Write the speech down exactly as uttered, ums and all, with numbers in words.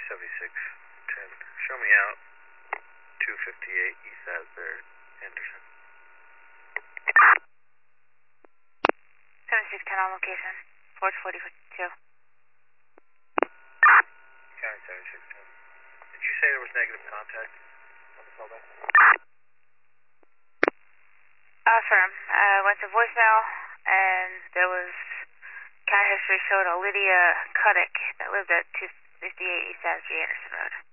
seventy-six ten. Show me out. two fifty-eight East Asbury, Anderson. seventy-six ten on location. Forge forty fifty-two. County seventy-six ten. Did you say there was negative contact on the callback? Affirm. Uh, went to voicemail, and there was cat history showed a Lydia Cuddick that lived at two fifty-eight East Asbury, Anderson Road.